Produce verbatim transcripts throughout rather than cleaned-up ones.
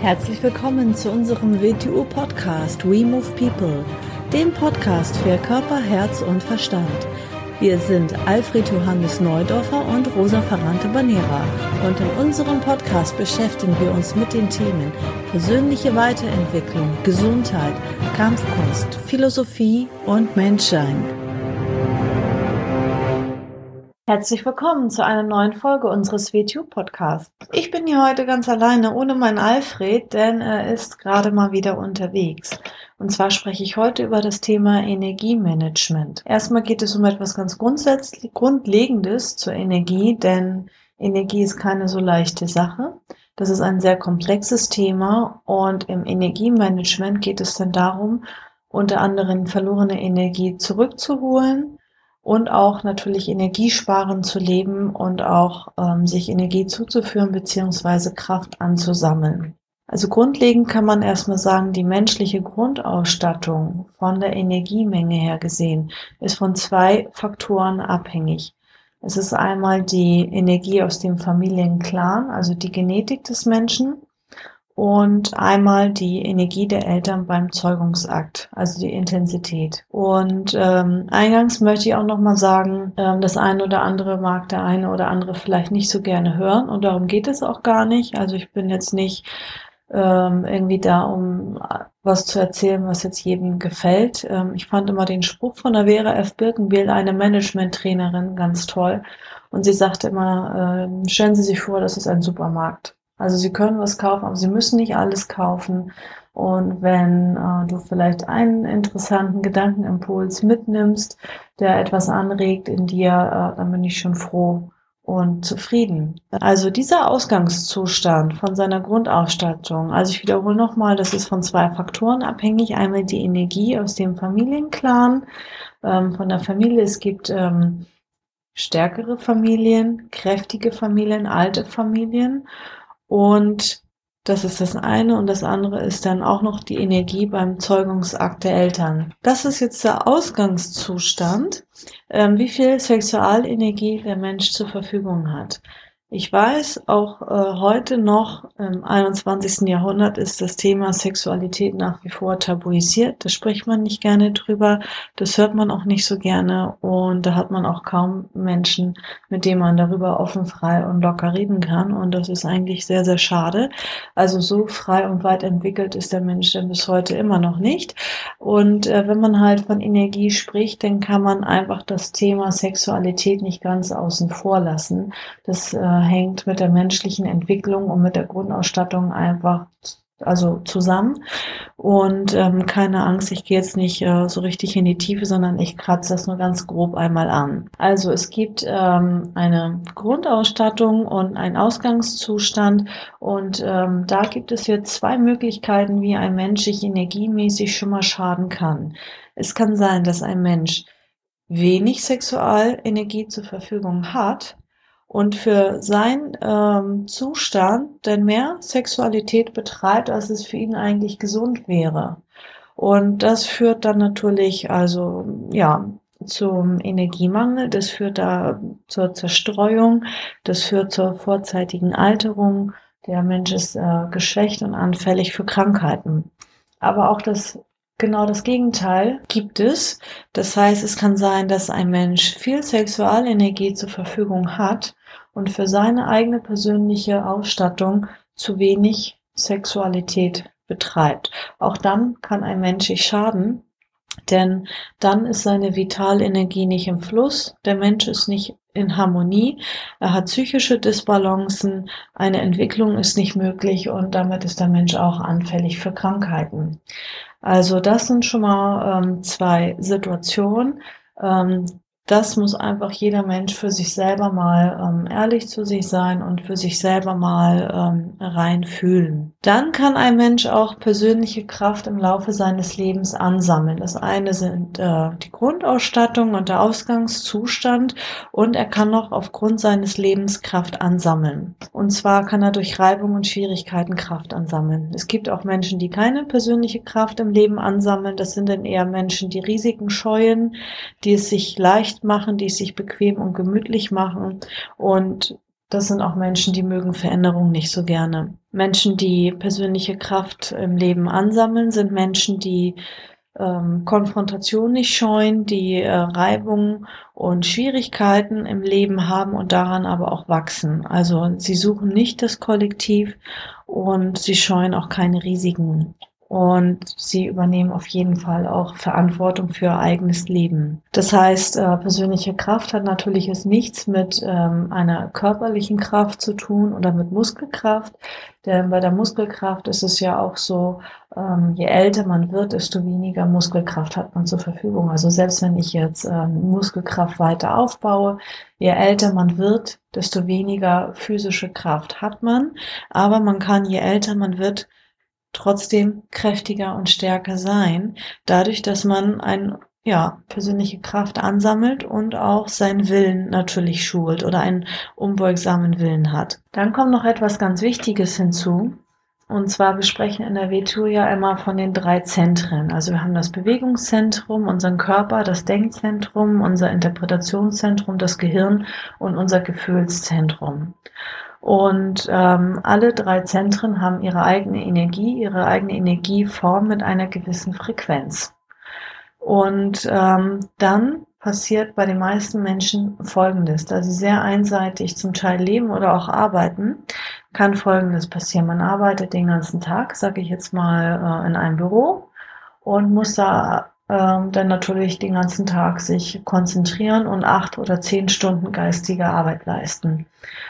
Herzlich willkommen zu unserem W T U-Podcast We Move People, dem Podcast für Körper, Herz und Verstand. Wir sind Alfred Johannes Neudorfer und Rosa Ferrante-Banera und in unserem Podcast beschäftigen wir uns mit den Themen persönliche Weiterentwicklung, Gesundheit, Kampfkunst, Philosophie und Menschsein. Herzlich willkommen zu einer neuen Folge unseres W T U-Podcasts. Ich bin hier heute ganz alleine ohne meinen Alfred, denn er ist gerade mal wieder unterwegs. Und zwar spreche ich heute über das Thema Energiemanagement. Erstmal geht es um etwas ganz grundsätzlich Grundlegendes zur Energie, denn Energie ist keine so leichte Sache. Das ist ein sehr komplexes Thema und im Energiemanagement geht es dann darum, unter anderem verlorene Energie zurückzuholen, und auch natürlich energiesparend zu leben und auch ähm, sich Energie zuzuführen bzw. Kraft anzusammeln. Also grundlegend kann man erstmal sagen, die menschliche Grundausstattung von der Energiemenge her gesehen ist von zwei Faktoren abhängig. Es ist einmal die Energie aus dem Familienclan, also die Genetik des Menschen, und einmal die Energie der Eltern beim Zeugungsakt, also die Intensität. Und ähm, eingangs möchte ich auch nochmal sagen, ähm, das eine oder andere mag der eine oder andere vielleicht nicht so gerne hören und darum geht es auch gar nicht. Also ich bin jetzt nicht ähm, irgendwie da, um was zu erzählen, was jetzt jedem gefällt. Ähm, ich fand immer den Spruch von der Vera F. Birkenbiel, eine Management-Trainerin, ganz toll. Und sie sagte immer, äh, stellen Sie sich vor, das ist ein Supermarkt. Also Sie können was kaufen, aber Sie müssen nicht alles kaufen. Und wenn äh, du vielleicht einen interessanten Gedankenimpuls mitnimmst, der etwas anregt in dir, äh, dann bin ich schon froh und zufrieden. Also dieser Ausgangszustand von seiner Grundausstattung, also ich wiederhole nochmal, das ist von zwei Faktoren abhängig. Einmal die Energie aus dem Familienclan, ähm, von der Familie. Es gibt ähm, stärkere Familien, kräftige Familien, alte Familien. Und das ist das eine und das andere ist dann auch noch die Energie beim Zeugungsakt der Eltern. Das ist jetzt der Ausgangszustand, ähm, wie viel Sexualenergie der Mensch zur Verfügung hat. Ich weiß, auch äh, heute noch im einundzwanzigsten Jahrhundert ist das Thema Sexualität nach wie vor tabuisiert. Da spricht man nicht gerne drüber, das hört man auch nicht so gerne und da hat man auch kaum Menschen, mit denen man darüber offen, frei und locker reden kann und das ist eigentlich sehr, sehr schade. Also so frei und weit entwickelt ist der Mensch denn bis heute immer noch nicht. Und äh, wenn man halt von Energie spricht, dann kann man einfach das Thema Sexualität nicht ganz außen vor lassen. Das äh, hängt mit der menschlichen Entwicklung und mit der Grundausstattung einfach also zusammen. Und ähm, keine Angst, ich gehe jetzt nicht äh, so richtig in die Tiefe, sondern ich kratze das nur ganz grob einmal an. Also es gibt ähm, eine Grundausstattung und einen Ausgangszustand und ähm, da gibt es jetzt zwei Möglichkeiten, wie ein Mensch sich energiemäßig schon mal schaden kann. Es kann sein, dass ein Mensch wenig Sexualenergie zur Verfügung hat und für seinen ähm, Zustand denn mehr Sexualität betreibt, als es für ihn eigentlich gesund wäre. Und das führt dann natürlich also ja zum Energiemangel, das führt da zur Zerstreuung, das führt zur vorzeitigen Alterung. Der Mensch ist äh, geschwächt und anfällig für Krankheiten. Aber auch das Genau das Gegenteil gibt es. Das heißt, es kann sein, dass ein Mensch viel Sexualenergie zur Verfügung hat und für seine eigene persönliche Ausstattung zu wenig Sexualität betreibt. Auch dann kann ein Mensch sich schaden, denn dann ist seine Vitalenergie nicht im Fluss, der Mensch ist nicht in Harmonie, er hat psychische Disbalancen, eine Entwicklung ist nicht möglich und damit ist der Mensch auch anfällig für Krankheiten. Also das sind schon mal ähm, zwei Situationen. Ähm, das muss einfach jeder Mensch für sich selber mal ähm, ehrlich zu sich sein und für sich selber mal ähm, reinfühlen. Dann kann ein Mensch auch persönliche Kraft im Laufe seines Lebens ansammeln. Das eine sind äh, die Grundausstattung und der Ausgangszustand und er kann auch aufgrund seines Lebens Kraft ansammeln. Und zwar kann er durch Reibung und Schwierigkeiten Kraft ansammeln. Es gibt auch Menschen, die keine persönliche Kraft im Leben ansammeln. Das sind dann eher Menschen, die Risiken scheuen, die es sich leicht machen, die es sich bequem und gemütlich machen und das sind auch Menschen, die mögen Veränderung nicht so gerne. Menschen, die persönliche Kraft im Leben ansammeln, sind Menschen, die ähm, Konfrontation nicht scheuen, die äh, Reibungen und Schwierigkeiten im Leben haben und daran aber auch wachsen. Also sie suchen nicht das Kollektiv und sie scheuen auch keine Risiken. Und sie übernehmen auf jeden Fall auch Verantwortung für ihr eigenes Leben. Das heißt, äh, persönliche Kraft hat natürlich jetzt nichts mit ähm, einer körperlichen Kraft zu tun oder mit Muskelkraft. Denn bei der Muskelkraft ist es ja auch so, ähm, je älter man wird, desto weniger Muskelkraft hat man zur Verfügung. Also selbst wenn ich jetzt ähm, Muskelkraft weiter aufbaue, je älter man wird, desto weniger physische Kraft hat man. Aber man kann, je älter man wird, trotzdem kräftiger und stärker sein, dadurch, dass man ein ja, persönliche Kraft ansammelt und auch seinen Willen natürlich schult oder einen unbeugsamen Willen hat. Dann kommt noch etwas ganz Wichtiges hinzu. Und zwar, wir sprechen in der W T O ja immer von den drei Zentren. Also wir haben das Bewegungszentrum, unseren Körper, das Denkzentrum, unser Interpretationszentrum, das Gehirn und unser Gefühlszentrum. Und ähm, alle drei Zentren haben ihre eigene Energie, ihre eigene Energieform mit einer gewissen Frequenz. Und ähm, dann passiert bei den meisten Menschen Folgendes: Da sie sehr einseitig zum Teil leben oder auch arbeiten, kann Folgendes passieren. Man arbeitet den ganzen Tag, sage ich jetzt mal, äh, in einem Büro und muss da ähm, dann natürlich den ganzen Tag sich konzentrieren und acht oder zehn Stunden geistige Arbeit leisten.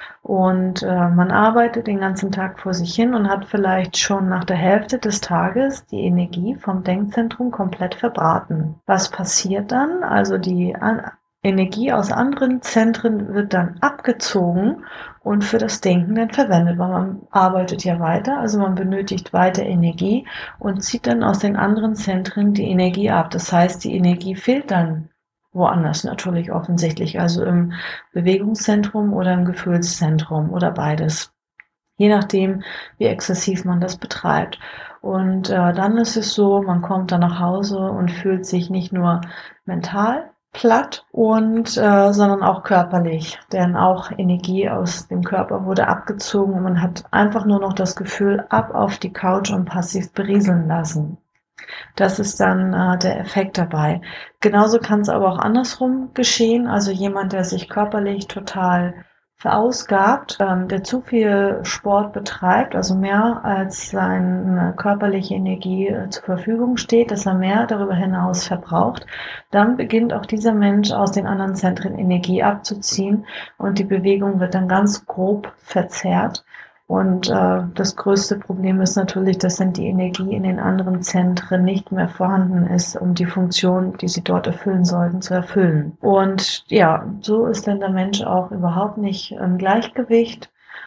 Und äh, man arbeitet den ganzen Tag vor sich hin und hat vielleicht schon nach der Hälfte des Tages die Energie vom Denkzentrum komplett verbraten. Was passiert dann? Also die An- Energie aus anderen Zentren wird dann abgezogen und für das Denken dann verwendet, weil man arbeitet ja weiter, also man benötigt weiter Energie und zieht dann aus den anderen Zentren die Energie ab. Das heißt, die Energie fehlt dann woanders natürlich offensichtlich, also im Bewegungszentrum oder im Gefühlszentrum oder beides, je nachdem, wie exzessiv man das betreibt. Und äh, dann ist es so, man kommt dann nach Hause und fühlt sich nicht nur mental platt und äh, sondern auch körperlich, denn auch Energie aus dem Körper wurde abgezogen und man hat einfach nur noch das Gefühl, ab auf die Couch und passiv berieseln lassen. Das ist dann äh, der Effekt dabei. Genauso kann es aber auch andersrum geschehen. Also jemand, der sich körperlich total verausgabt, ähm, der zu viel Sport betreibt, also mehr als seine körperliche Energie äh, zur Verfügung steht, dass er mehr darüber hinaus verbraucht, dann beginnt auch dieser Mensch aus den anderen Zentren Energie abzuziehen und die Bewegung wird dann ganz grob verzerrt. Und äh, das größte Problem ist natürlich, dass dann die Energie in den anderen Zentren nicht mehr vorhanden ist, um die Funktion, die sie dort erfüllen sollten, zu erfüllen. Und ja, so ist dann der Mensch auch überhaupt nicht im Gleichgewicht.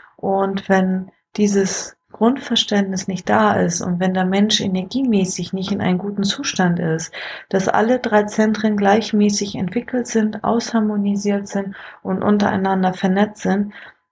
Und wenn dieses Grundverständnis nicht da ist und wenn der Mensch energiemäßig nicht in einem guten Zustand ist, dass alle drei Zentren gleichmäßig entwickelt sind, ausharmonisiert sind und untereinander vernetzt sind,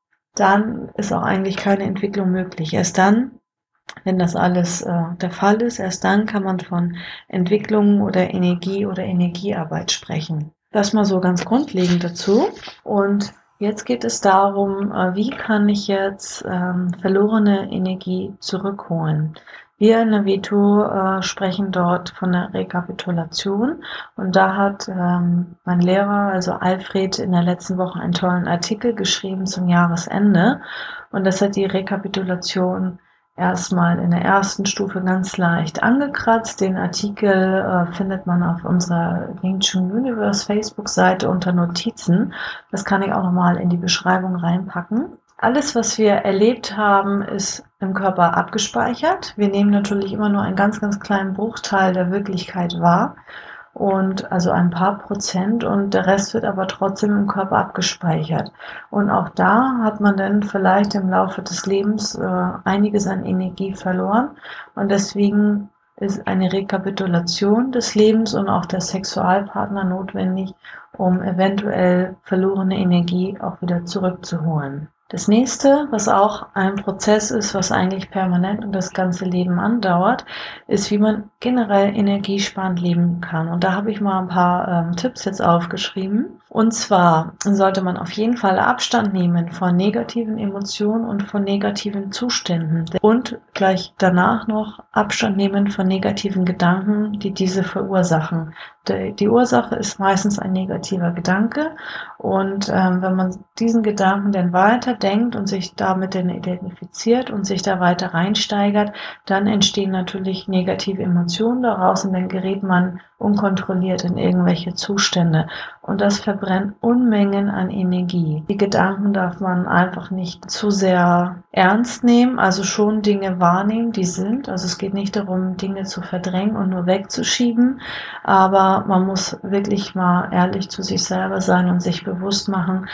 dann ist auch eigentlich keine Entwicklung möglich. Erst dann, wenn das alles äh, der Fall ist, erst dann kann man von Entwicklung oder Energie oder Energiearbeit sprechen. Das mal so ganz grundlegend dazu. Und jetzt geht es darum, äh, wie kann ich jetzt ähm, verlorene Energie zurückholen? Wir in der W T O äh, sprechen dort von der Rekapitulation und da hat ähm, mein Lehrer, also Alfred, in der letzten Woche einen tollen Artikel geschrieben zum Jahresende und das hat die Rekapitulation erstmal in der ersten Stufe ganz leicht angekratzt. Den Artikel äh, findet man auf unserer Wing Chun Universe Facebook-Seite unter Notizen. Das kann ich auch nochmal in die Beschreibung reinpacken. Alles, was wir erlebt haben, ist im Körper abgespeichert. Wir nehmen natürlich immer nur einen ganz, ganz kleinen Bruchteil der Wirklichkeit wahr und also ein paar Prozent und der Rest wird aber trotzdem im Körper abgespeichert. Und auch da hat man dann vielleicht im Laufe des Lebens äh, einiges an Energie verloren und deswegen ist eine Rekapitulation des Lebens und auch der Sexualpartner notwendig, um eventuell verlorene Energie auch wieder zurückzuholen. Das nächste, was auch ein Prozess ist, was eigentlich permanent und das ganze Leben andauert, ist, wie man generell energiesparend leben kann. Und da habe ich mal ein paar ähm, Tipps jetzt aufgeschrieben. Und zwar sollte man auf jeden Fall Abstand nehmen von negativen Emotionen und von negativen Zuständen. Und gleich danach noch Abstand nehmen von negativen Gedanken, die diese verursachen. Die, die Ursache ist meistens ein negativer Gedanke. Und ähm, wenn man diesen Gedanken dann weiter denkt und sich damit dann identifiziert und sich da weiter reinsteigert, dann entstehen natürlich negative Emotionen daraus und dann gerät man unkontrolliert in irgendwelche Zustände. Und das verbrennt Unmengen an Energie. Die Gedanken darf man einfach nicht zu sehr ernst nehmen, also schon Dinge wahrnehmen, die sind. Also es geht nicht darum, Dinge zu verdrängen und nur wegzuschieben, aber man muss wirklich mal ehrlich zu sich selber sein und sich bewusst machen,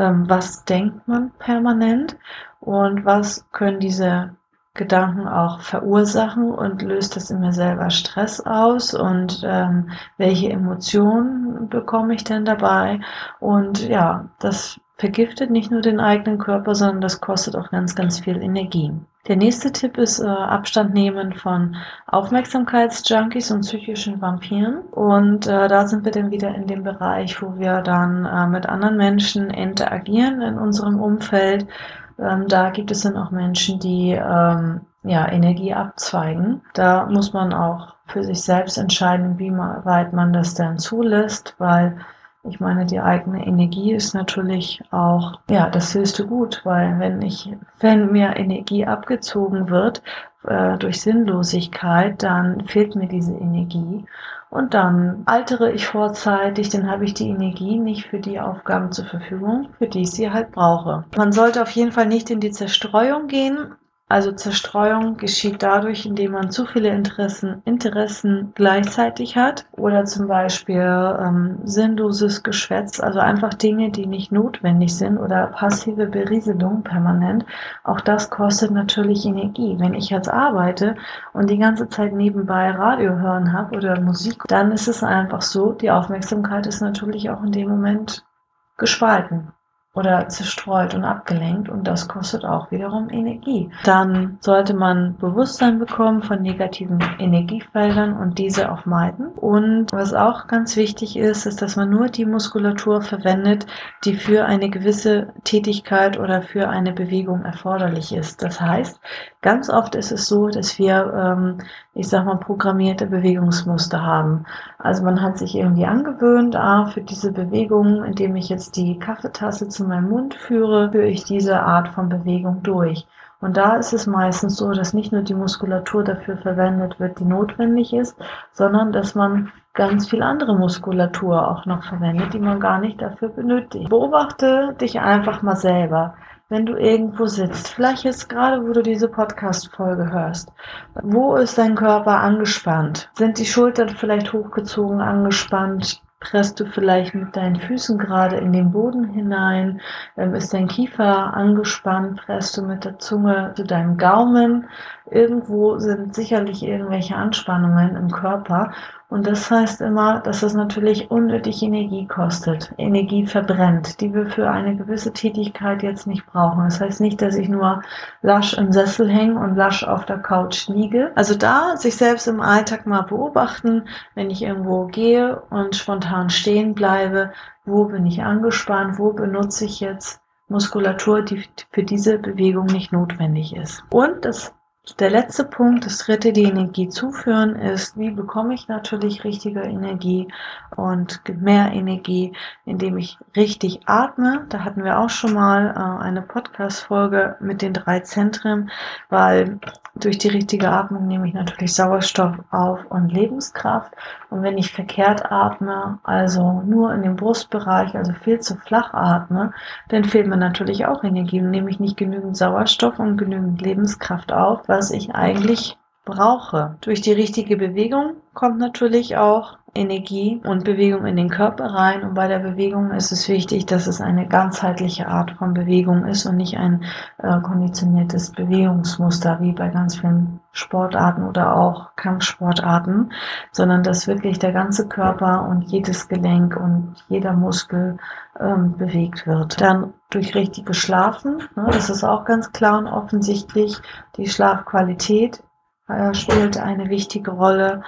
was denkt man permanent und was können diese Gedanken auch verursachen und löst das in mir selber Stress aus und ähm, welche Emotionen bekomme ich denn dabei? Und ja, das vergiftet nicht nur den eigenen Körper, sondern das kostet auch ganz, ganz viel Energie. Der nächste Tipp ist äh, Abstand nehmen von Aufmerksamkeitsjunkies und psychischen Vampiren. Und äh, da sind wir dann wieder in dem Bereich, wo wir dann äh, mit anderen Menschen interagieren in unserem Umfeld. Ähm, da gibt es dann auch Menschen, die ähm, ja, Energie abzweigen. Da muss man auch für sich selbst entscheiden, wie weit man das dann zulässt, weil ich meine, die eigene Energie ist natürlich auch, ja, das höchste Gut, weil wenn ich, wenn mir Energie abgezogen wird äh, durch Sinnlosigkeit, dann fehlt mir diese Energie und dann altere ich vorzeitig, dann habe ich die Energie nicht für die Aufgaben zur Verfügung, für die ich sie halt brauche. Man sollte auf jeden Fall nicht in die Zerstreuung gehen. Also Zerstreuung geschieht dadurch, indem man zu viele Interessen, Interessen gleichzeitig hat oder zum Beispiel ähm, sinnloses Geschwätz, also einfach Dinge, die nicht notwendig sind oder passive Berieselung permanent. Auch das kostet natürlich Energie. Wenn ich jetzt arbeite und die ganze Zeit nebenbei Radio hören habe oder Musik, dann ist es einfach so, die Aufmerksamkeit ist natürlich auch in dem Moment gespalten oder zerstreut und abgelenkt und das kostet auch wiederum Energie. Dann sollte man Bewusstsein bekommen von negativen Energiefeldern und diese auch meiden. Und was auch ganz wichtig ist, ist, dass man nur die Muskulatur verwendet, die für eine gewisse Tätigkeit oder für eine Bewegung erforderlich ist. Das heißt, ganz oft ist es so, dass wir, ähm, ich sag mal, programmierte Bewegungsmuster haben. Also man hat sich irgendwie angewöhnt, ah, für diese Bewegung, indem ich jetzt die Kaffeetasse zu meinem Mund führe, führe ich diese Art von Bewegung durch. Und da ist es meistens so, dass nicht nur die Muskulatur dafür verwendet wird, die notwendig ist, sondern dass man ganz viel andere Muskulatur auch noch verwendet, die man gar nicht dafür benötigt. Beobachte dich einfach mal selber. Wenn du irgendwo sitzt, vielleicht jetzt gerade, wo du diese Podcast-Folge hörst, wo ist dein Körper angespannt? Sind die Schultern vielleicht hochgezogen, angespannt? Presst du vielleicht mit deinen Füßen gerade in den Boden hinein? Ähm, ist dein Kiefer angespannt? Presst du mit der Zunge zu deinem Gaumen? Irgendwo sind sicherlich irgendwelche Anspannungen im Körper. Und das heißt immer, dass es natürlich unnötig Energie kostet, Energie verbrennt, die wir für eine gewisse Tätigkeit jetzt nicht brauchen. Das heißt nicht, dass ich nur lasch im Sessel hänge und lasch auf der Couch liege. Also da sich selbst im Alltag mal beobachten, wenn ich irgendwo gehe und spontan stehen bleibe, wo bin ich angespannt, wo benutze ich jetzt Muskulatur, die für diese Bewegung nicht notwendig ist. Und das Der letzte Punkt, das dritte, die Energie zuführen, ist, wie bekomme ich natürlich richtige Energie und mehr Energie, indem ich richtig atme. Da hatten wir auch schon mal äh, eine Podcast-Folge mit den drei Zentren, weil durch die richtige Atmung nehme ich natürlich Sauerstoff auf und Lebenskraft. Und wenn ich verkehrt atme, also nur in dem Brustbereich, also viel zu flach atme, dann fehlt mir natürlich auch Energie und nehme ich nicht genügend Sauerstoff und genügend Lebenskraft auf, was ich eigentlich brauche. Durch die richtige Bewegung kommt natürlich auch Energie und Bewegung in den Körper rein. Und bei der Bewegung ist es wichtig, dass es eine ganzheitliche Art von Bewegung ist und nicht ein äh, konditioniertes Bewegungsmuster wie bei ganz vielen Sportarten oder auch Kampfsportarten, sondern dass wirklich der ganze Körper und jedes Gelenk und jeder Muskel ähm, bewegt wird. Dann durch richtiges Schlafen, ne, das ist auch ganz klar und offensichtlich. Die Schlafqualität äh, spielt eine wichtige Rolle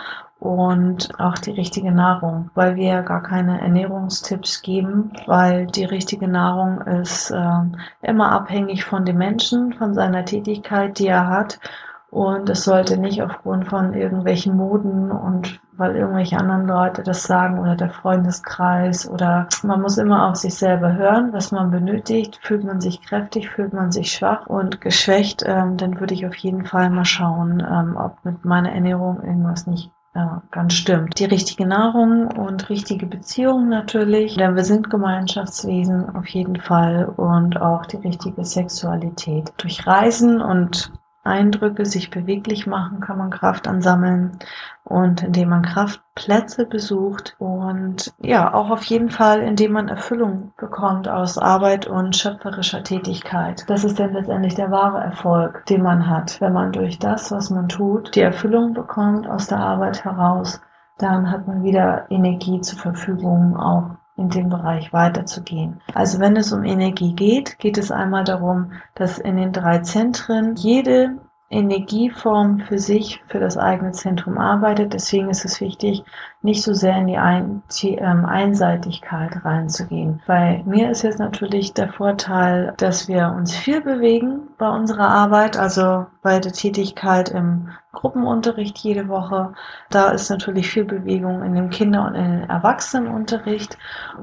und auch die richtige Nahrung, weil wir ja gar keine Ernährungstipps geben, weil die richtige Nahrung ist äh, immer abhängig von dem Menschen, von seiner Tätigkeit, die er hat. Und es sollte nicht aufgrund von irgendwelchen Moden und weil irgendwelche anderen Leute das sagen oder der Freundeskreis oder man muss immer auf sich selber hören, was man benötigt. Fühlt man sich kräftig, fühlt man sich schwach und geschwächt, ähm, dann würde ich auf jeden Fall mal schauen, ähm, ob mit meiner Ernährung irgendwas nicht ja, ganz stimmt. Die richtige Nahrung und richtige Beziehungen natürlich, denn wir sind Gemeinschaftswesen auf jeden Fall und auch die richtige Sexualität. Durch Reisen und Eindrücke, sich beweglich machen, kann man Kraft ansammeln und indem man Kraftplätze besucht und ja, auch auf jeden Fall, indem man Erfüllung bekommt aus Arbeit und schöpferischer Tätigkeit. Das ist dann letztendlich der wahre Erfolg, den man hat, wenn man durch das, was man tut, die Erfüllung bekommt aus der Arbeit heraus, dann hat man wieder Energie zur Verfügung, auch in dem Bereich weiterzugehen. Also wenn es um Energie geht, geht es einmal darum, dass in den drei Zentren jede Energieform für sich, für das eigene Zentrum arbeitet. Deswegen ist es wichtig, nicht so sehr in die Ein- die, ähm, Einseitigkeit reinzugehen. Bei mir ist jetzt natürlich der Vorteil, dass wir uns viel bewegen bei unserer Arbeit, also bei der Tätigkeit im Gruppenunterricht jede Woche. Da ist natürlich viel Bewegung in dem Kinder- und in den Erwachsenenunterricht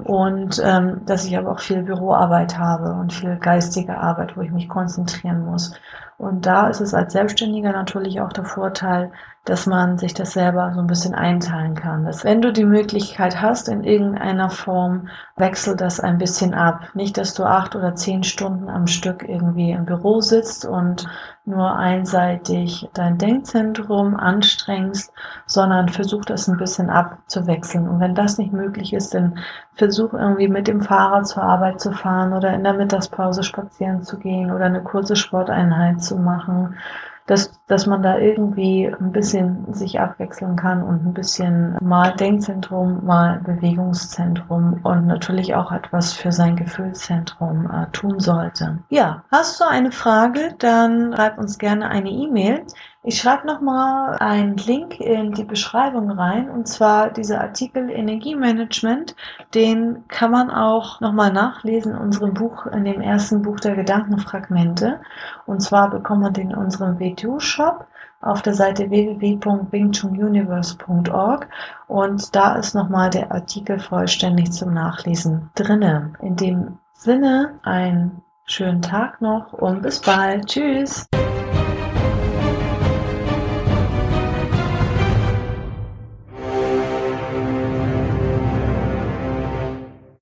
und ähm, dass ich aber auch viel Büroarbeit habe und viel geistige Arbeit, wo ich mich konzentrieren muss. Und da ist es als Selbstständiger natürlich auch der Vorteil, dass man sich das selber so ein bisschen einteilen kann. Dass, wenn du die Möglichkeit hast, in irgendeiner Form, wechsel das ein bisschen ab. Nicht, dass du acht oder zehn Stunden am Stück irgendwie im Büro sitzt und nur einseitig dein Denkzentrum anstrengst, sondern versuch das ein bisschen abzuwechseln. Und wenn das nicht möglich ist, dann versuch irgendwie mit dem Fahrrad zur Arbeit zu fahren oder in der Mittagspause spazieren zu gehen oder eine kurze Sporteinheit zu machen, dass, dass man da irgendwie ein bisschen sich abwechseln kann und ein bisschen mal Denkzentrum, mal Bewegungszentrum und natürlich auch etwas für sein Gefühlszentrum äh, tun sollte. Ja, hast du eine Frage, dann schreib uns gerne eine E-Mail. Ich schreibe nochmal einen Link in die Beschreibung rein, und zwar dieser Artikel Energiemanagement, den kann man auch nochmal nachlesen in unserem Buch, in dem ersten Buch der Gedankenfragmente. Und zwar bekommt man den in unserem W T U-Shop auf der Seite w w w punkt wing chun universe punkt org und da ist nochmal der Artikel vollständig zum Nachlesen drinne. In dem Sinne, einen schönen Tag noch und bis bald. Tschüss!